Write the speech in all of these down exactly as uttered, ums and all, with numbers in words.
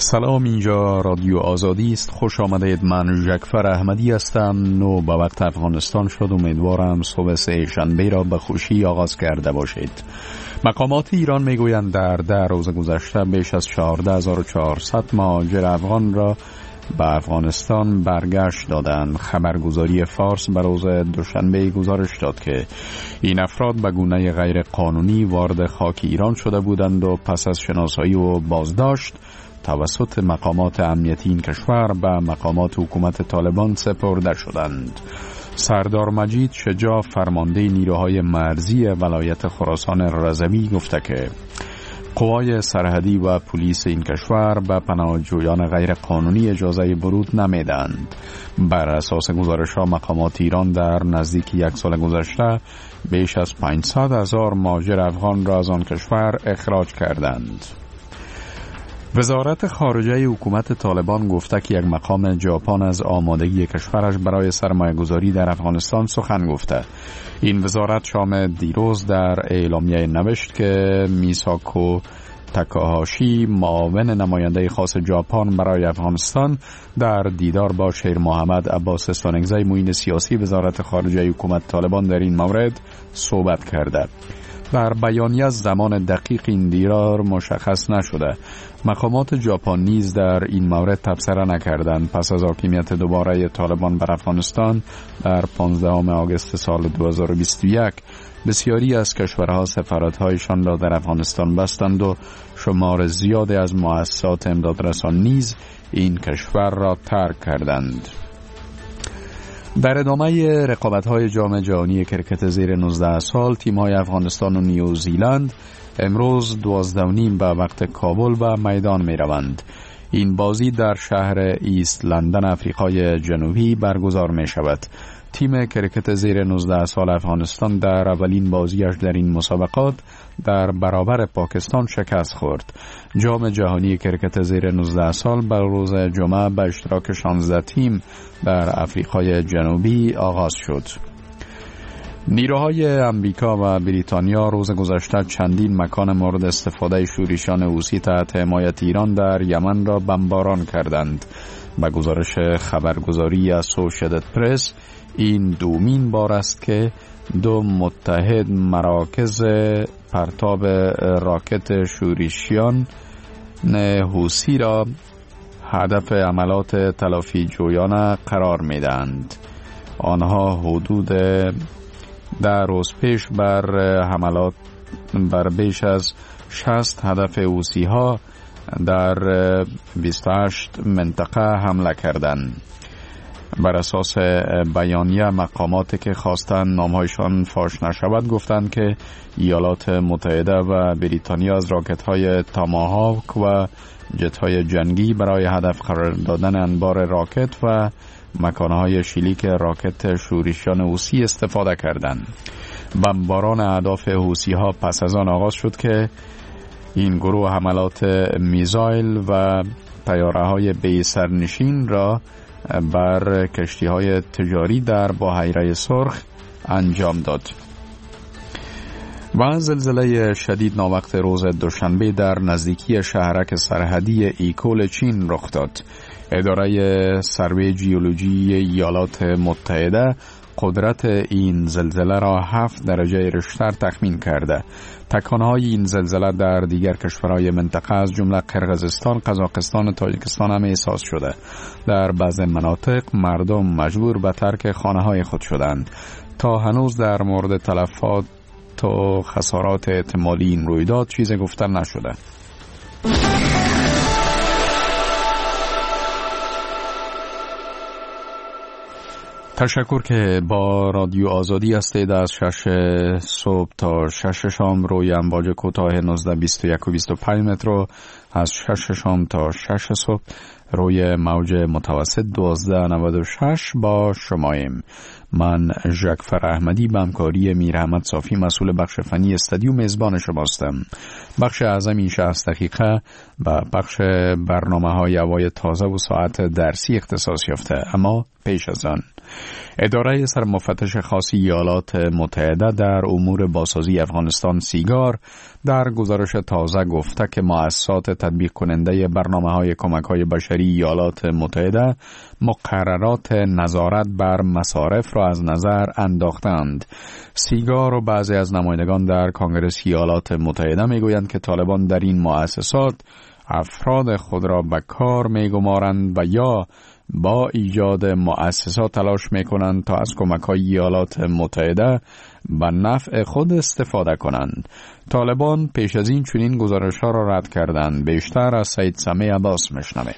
سلام، اینجا رادیو آزادی است. خوش آمدید. من جعفر احمدی هستم. نو به وقت افغانستان شد. امیدوارم صبح سه شنبه را به خوشی آغاز کرده باشید. مقامات ایران میگویند در ده روز گذشته بیش از چهارده هزار و چهارصد مهاجر افغان را به افغانستان برگشت دادند. خبرگزاری فارس به روز دوشنبه گزارش داد که این افراد به گونه غیر قانونی وارد خاک ایران شده بودند و پس از شناسایی و بازداشت توسط مقامات امنیتی این کشور به مقامات حکومت طالبان سپرده شدند. سردار مجید شجاع، فرمانده نیروهای مرزی ولایت خراسان رضوی، گفته که قوای سرحدی و پلیس این کشور به پناهجویان غیر قانونی اجازه ورود نمیدند. بر اساس گزارش ها مقامات ایران در نزدیک یک سال گذشته بیش از پانصد هزار مهاجر افغان را از آن کشور اخراج کردند. وزارت خارجه حکومت طالبان گفته که یک مقام ژاپن از آمادگی کشورش برای سرمایه گذاری در افغانستان سخن گفته. این وزارت شام دیروز در اعلامیه نوشت که میساکو تاکاهاشی، معاون نماینده خاص ژاپن برای افغانستان، در دیدار با شیر محمد عباس استانگزی، معین سیاسی وزارت خارجه حکومت طالبان در این مورد صحبت کرده. در بیانیه زمان دقیق این دیدار مشخص نشده. مقامات ژاپن نیز در این مورد تبصره نکردند. پس از حاکمیت دوباره طالبان بر افغانستان در پانزدهم آگوست سال دو هزار و بیست و یک بسیاری از کشورها سفارت‌هایشان را در افغانستان بستند و شمار زیادی از مؤسسات امدادرسان نیز این کشور را ترک کردند. در ادامه رقابت‌های جام جهانی کرکت زیر نوزده سال، تیم‌های افغانستان و نیوزیلند امروز دوازده و نیم به وقت کابل به میدان می‌روند. این بازی در شهر ایست لندن، آفریقای جنوبی برگزار می‌شود. تیم کرکت زیر نوزده سال افغانستان در اولین بازیش در این مسابقات در برابر پاکستان شکست خورد. جام جهانی کرکت زیر نوزده سال بر روز جمعه به اشتراک شانزده تیم در آفریقای جنوبی آغاز شد. نیروهای امریکا و بریتانیا روز گذشته چندین مکان مورد استفاده شورشیان حوثی تحت حمایت ایران در یمن را بمباران کردند. به گزارش خبرگزاری اسوشییتد پرس، این دومین بار است که دو متحد مراکز پرتاب راکت شورشیان حوثی را هدف عملات تلافی جویانه قرار میدهند. آنها حدود در روز پیش بر حملات بر بیش از شصت هدف حوثی ها در بیست و هشت منطقه حمله کردند. بر اساس بیانیه مقاماتی که خواستند نامهایشان فاش نشود گفتند که ایالات متحده و بریتانیا از راکت‌های تاماهاوک و جت‌های جنگی برای هدف قرار دادن انبار راکت و مکانهای شلیک راکت شورشیان حوثی استفاده کردند. بمباران اهداف حوثی‌ها پس از آن آغاز شد که این گروه حملات میزایل و طیاره‌های بی سرنشین را بر کشتی‌های تجاری در بحیره سرخ انجام داد. و زلزله شدید ناوقت روز دوشنبه در نزدیکی شهرک سرحدی ایکول چین رخ داد. اداره سروی جیولوژی ایالات متحده قدرت این زلزله را هفت درجه ریشتر تخمین کرده. تکانهای این زلزله در دیگر کشورهای منطقه از جمله قرقیزستان، قزاقستان و تاجیکستان هم احساس شده. در بعض مناطق مردم مجبور به ترک خانه‌های خود شدند. تا هنوز در مورد تلفات و خسارات احتمالی این رویداد چیزی گفته نشده. تشکر که با رادیو آزادی هستید. از شش صبح تا شش شام روی امواج کوتاه نوزده بیست و یک و بیست و پنج متر و از شش شام تا شش صبح روی موج متوسط دوازده و نود و شش با شماییم. من جعفر احمدی به همکاری میر احمد صافی مسئول بخش فنی استودیو میزبان شماستم. بخش اعظم این شصت دقیقه به بخش برنامه های هوای تازه و ساعت درسی اختصاص یافته. اما پیش از آن اداره سرمفتش خاص ایالات متحده در امور بازسازی افغانستان سیگار در گزارش تازه گفته که مؤسسات تطبیق کننده برنامه‌های کمک‌های بشری ایالات متحده مقررات نظارت بر مصارف را از نظر انداختند. سیگار و بعضی از نمایندگان در کنگره ایالات متحده میگویند که طالبان در این مؤسسات افراد خود را به کار میگمارند و یا با ایجاد مؤسسات تلاش میکنند تا از کمک‌های ایالات متحده به نفع خود استفاده کنند. طالبان پیش از این چنین گزارش‌ها را رد کردند. بیشتر از سید سمیع عباس میشنویم.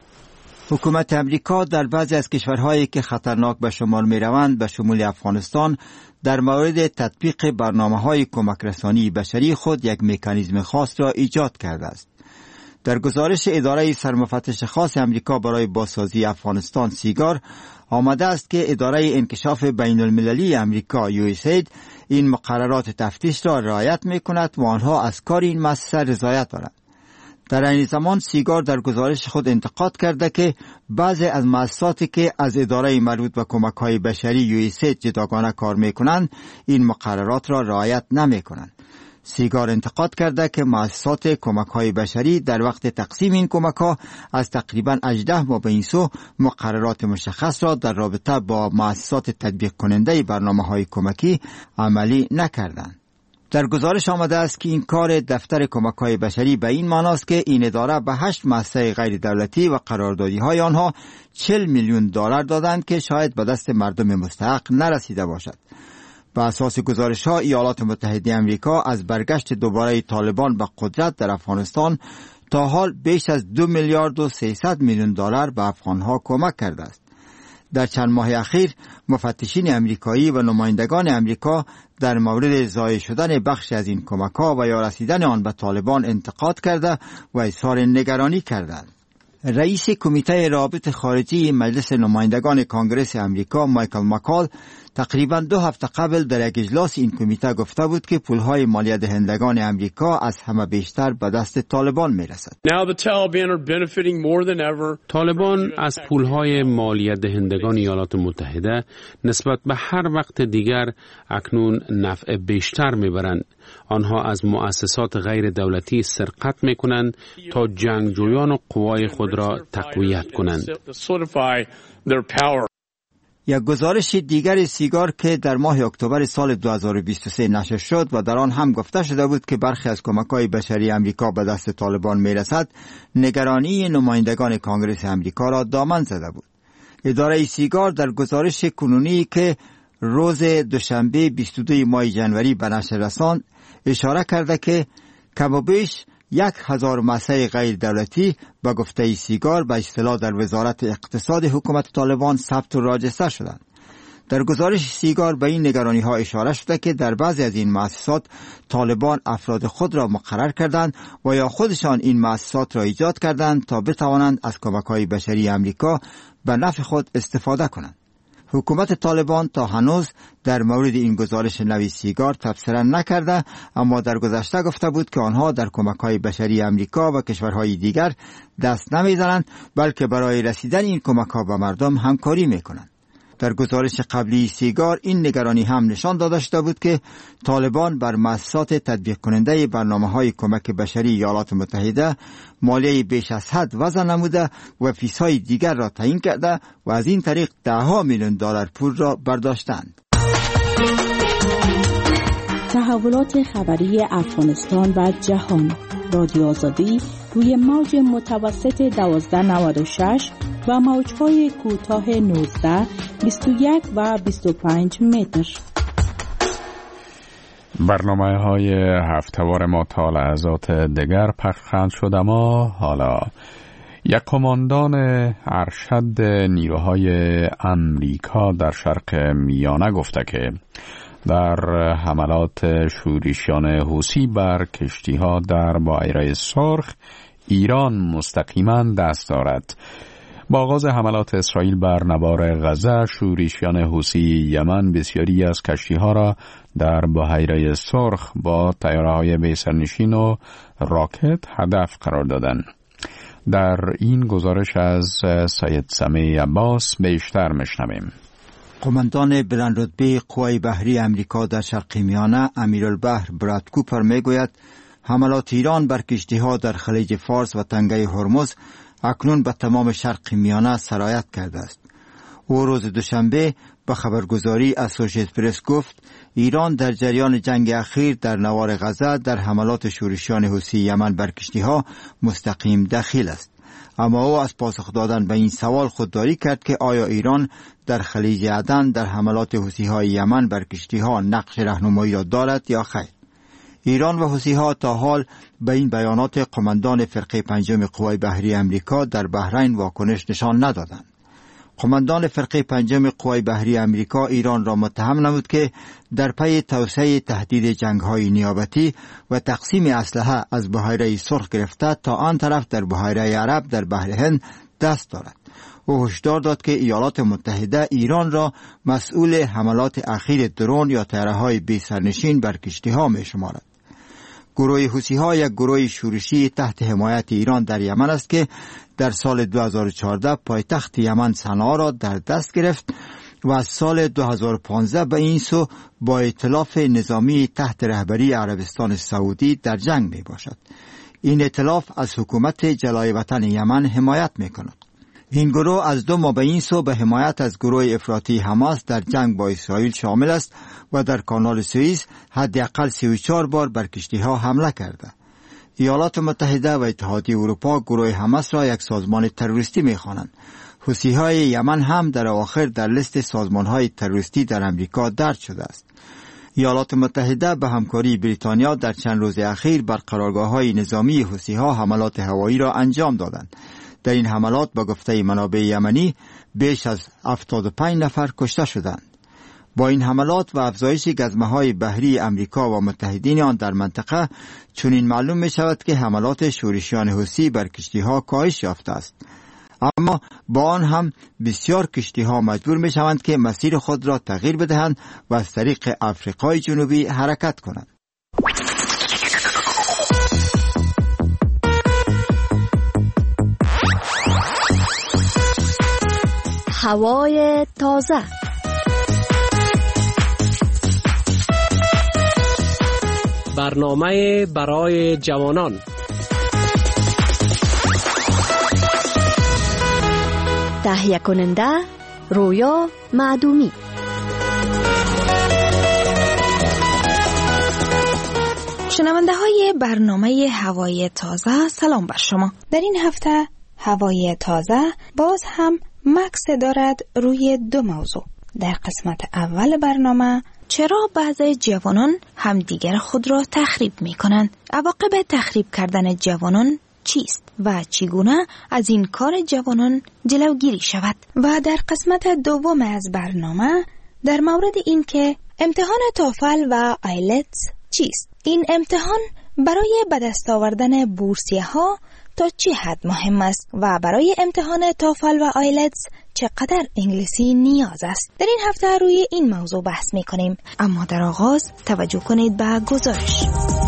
حکومت امریکا در بعضی از کشورهایی که خطرناک به شمار می‌روند به شمول افغانستان در مورد تطبیق برنامه‌های کمک رسانی بشری خود یک مکانیزم خاص را ایجاد کرده است. در گزارش اداره سرمفتش خاص امریکا برای بازسازی افغانستان سیگار آمده است که اداره انکشاف بین المللی امریکا یو اس اید این مقررات تفتیش را رعایت می‌کند و آنها از کار این مؤسسه رضایت دارند. در این زمان سیگار در گزارش خود انتقاد کرده که بعضی از مؤسساتی که از اداره مربوط به کمک‌های بشری یو اس اید جداگانه کار می‌کنند این مقررات را رعایت نمی‌کنند. سیگار انتقاد کرده که مؤسسات کمک‌های بشری در وقت تقسیم این کمک‌ها از تقریباً هجده ماه به این سو مقررات مشخص را در رابطه با مؤسسات تطبیق کننده برنامه‌های کمکی عملی نکردند. در گزارش آمده است که این کار دفتر کمک‌های بشری به این معناست که این اداره به هشت مؤسسه غیر دولتی و قراردادی‌های آنها چهل میلیون دلار دادند که شاید به دست مردم مستحق نرسیده باشد. به اساس گزارش‌ها ایالات متحده امریکا از برگشت دوباره طالبان به قدرت در افغانستان تا حال بیش از دو میلیارد و سیصد میلیون دلار به افغانها کمک کرده است. در چند ماه اخیر مفتشین امریکایی و نمایندگان امریکا در مورد ضایع شدن بخشی از این کمک‌ها و یا رسیدن آن به طالبان انتقاد کرده و اظهار نگرانی کردند. رئیس کمیته روابط خارجی مجلس نمایندگان کنگره امریکا مایکل مکال تقریباً دو هفته قبل در یک اجلاس این کمیته گفته بود که پولهای مالیه دهندگان امریکا از همه بیشتر به دست طالبان میرسد. طالبان از پولهای مالیه دهندگان ایالات متحده نسبت به هر وقت دیگر اکنون نفع بیشتر میبرند. آنها از مؤسسات غیر دولتی سرقت میکنند تا جنگجویان و قوای خود را تقویت کنند. یک گزارش دیگر سیگار که در ماه اکتبر سال دو هزار و بیست و سه نشر شد و در آن هم گفته شده بود که برخی از کمک‌های بشری امریکا به دست طالبان میرسد، نگرانی نمایندگان کنگره امریکا را دامن زده بود. اداره سیگار در گزارش کنونی که روز دوشنبه بیست و دو ماه ژانویه به نشر رساند اشاره کرده که کم و بیش یک هزار مؤسسه غیر دولتی به گفته سیگار به اصطلاح در وزارت اقتصاد حکومت طالبان ثبت و راجستر شدند. در گزارش سیگار به این نگرانی ها اشاره شده که در بعضی از این مؤسسات طالبان افراد خود را مقرر کردند و یا خودشان این مؤسسات را ایجاد کردند تا بتوانند از کمک‌های بشری امریکا به نفع خود استفاده کنند. حکومت طالبان تا هنوز در مورد این گزارش نوی سیگار تبصره نکرده، اما در گذشته گفته بود که آنها در کمک‌های بشری امریکا و کشورهای دیگر دست نمی‌زنند، بلکه برای رسیدن این کمک‌ها به مردم همکاری می‌کنند. در گزارش قبلی سیگار این نگرانی هم نشان داده شده بود که طالبان بر مؤسسات تطبیق کننده برنامه‌های کمک بشری ایالات متحده مالیه بیش از حد وضع نموده و فیس‌های دیگر را تعیین کرده و از این طریق ده‌ها میلیون دلار پول را برداشتند. تحولات خبری افغانستان و جهان، رادیو آزادی روی موج متوسط دوازده نود و شش و موج‌های کوتاه نوزده، بیست و یک و بیست و پنج متر. برنامه های هفته‌وار ما تا لحظات دیگر پخش خواهند شد، اما حالا یک کماندان ارشد نیروهای امریکا در شرق میانه گفته که در حملات شورشیان حوثی بر کشتی‌ها در بحیره سرخ ایران مستقیما دست دارد. با آغاز حملات اسرائیل بر نوار غزه، شورشیان حوثی یمن بسیاری از کشتی‌ها را در بحیره سرخ با طیاره‌های بی‌سرنشین و راکت هدف قرار دادند. در این گزارش از سید سمیع عباس بیشتر میشنویم. قماندان بلندرتبه قوای بحری امریکا در شرق میانه امیرالبحر براد کوپر میگوید حملات ایران بر کشتی‌ها در خلیج فارس و تنگه هرمز اکنون به تمام شرق میانه سرایت کرده است. او روز دوشنبه به خبرگزاری اسوشییتد پرس گفت ایران در جریان جنگ اخیر در نوار غزه در حملات شورشیان حوثی یمن بر کشتی‌ها مستقیم دخیل است. اما او از پاسخ دادن به این سوال خودداری کرد که آیا ایران در خلیج عدن در حملات حوثی‌های یمن بر کشتی‌ها نقش راهنمایی را دارد یا خیر. ایران و حوثی‌ها تا حال به این بیانات قماندان فرقه پنجم قوای بحری امریکا در بحرین واکنش نشان ندادند. قماندان فرقه پنجم قوای بحری امریکا ایران را متهم نمود که در پی توسعه تهدید جنگ‌های نیابتی و تقسیم اسلحه از بحیره سرخ گرفته تا آن طرف در بحیره عرب در بحر هند دست دارد. او هشدار داد که ایالات متحده ایران را مسئول حملات اخیر درون یا طیاره‌های بی سرنشین بر کشتی‌ها می‌شمارد. گروه حوثی‌ها یک گروه شورشی تحت حمایت ایران در یمن است که در سال دو هزار و چهارده پایتخت یمن صنعا را در دست گرفت و از سال دو هزار و پانزده به این سو با ائتلاف نظامی تحت رهبری عربستان سعودی در جنگ می باشد. این ائتلاف از حکومت جلای وطن یمن حمایت می کند. این گروه از دو ماه به این سو به حمایت از گروه افراطی حماس در جنگ با اسرائیل شامل است و در کانال سوئیس حداقل سی و چهار بار بر کشتی‌ها حمله کرده. ایالات متحده و اتحادیه اروپا گروه حماس را یک سازمان تروریستی می‌خوانند. حوثی‌های یمن هم در اواخر در لیست سازمان‌های تروریستی در امریکا درج شده است. ایالات متحده به همکاری بریتانیا در چند روز اخیر بر قرارگاه‌های نظامی حوثی‌ها حملات هوایی را انجام دادند. در این حملات با گفته منابع یمنی بیش از هفتاد و پنج نفر کشته شدند. با این حملات و افزایش گزمه‌های بحری امریکا و متحدین آن در منطقه چنین معلوم می شود که حملات شورشیان حوثی بر کشتی‌ها کاهش یافته است. اما با آن هم بسیار کشتی‌ها مجبور می شوند که مسیر خود را تغییر بدهند و از طریق آفریقای جنوبی حرکت کنند. هوای تازه. برنامه برای جوانان. تهیه کننده رویا معدومی. شنونده های برنامه هوای تازه، سلام بر شما. در این هفته هوای تازه باز هم مکس دارد روی دو موضوع. در قسمت اول برنامه چرا بعضی جوانان همدیگر خود را تخریب می کنند؟ عواقب تخریب کردن جوانان چیست و چگونه از این کار جوانان جلوگیری شود؟ و در قسمت دوم از برنامه در مورد این که امتحان توفل و آیلتس چیست؟ این امتحان برای به دست آوردن بورسیه ها تا چه حد مهم است و برای امتحان توفل و آیلتس چقدر انگلیسی نیاز است؟ در این هفته روی این موضوع بحث می کنیم، اما در آغاز توجه کنید به گزارش.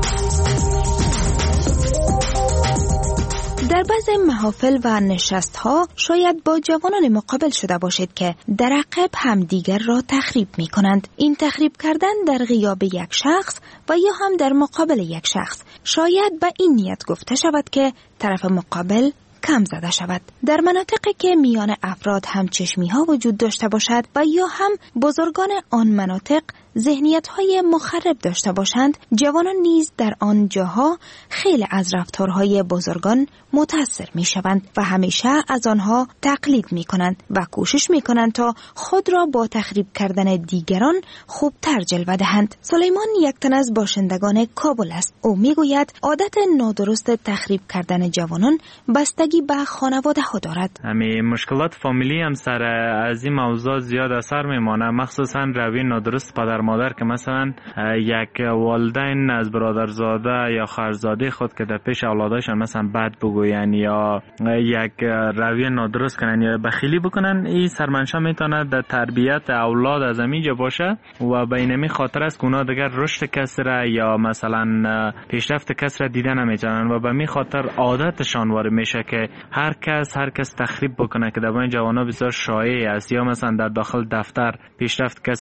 در بعض محافل و نشست ها شاید با جوانان مقابل شده باشید که در عقب همدیگر را تخریب می کنند. این تخریب کردن در غیاب یک شخص و یا هم در مقابل یک شخص شاید به این نیت گفته شود که طرف مقابل کم زده شود. در مناطقی که میان افراد همچشمی ها وجود داشته باشد و یا هم بزرگان آن مناطق ذهنیت های مخرب داشته باشند، جوانان نیز در آن جاها خیلی از رفتارهای بزرگان متاثر می شوند و همیشه از آنها تقلید می کنند و کوشش می کنند تا خود را با تخریب کردن دیگران خوبتر جلوه دهند. سلیمان یک تن از باشندگان کابل است. او می گوید عادت نادرست تخریب کردن جوانان بستگی به خانواده ها دارد. همین مشکلات فامیلی هم سر از این موضوع زیاد اثر می مانه، مخصوصا روی نادرست پدر مادر که مثلا یک والدین از برادرزاده یا خواهرزاده خود که در پیش اولادشان مثلا بد بگوین یا یک رویه نادرست کنن یا بخیلی بکنن، این سرمنشأ میتونه در تربیت اولاد از اینجا باشه و به این خاطر است که اونا دیگر رشد کس را یا مثلا پیشرفت کس را دیده نمیتونن و به می خاطر عادتشان وارد میشه که هر کس هر کس تخریب بکنه که در بین جوانا بسیار شایع است، یا مثلا در داخل دفتر پیشرفت کس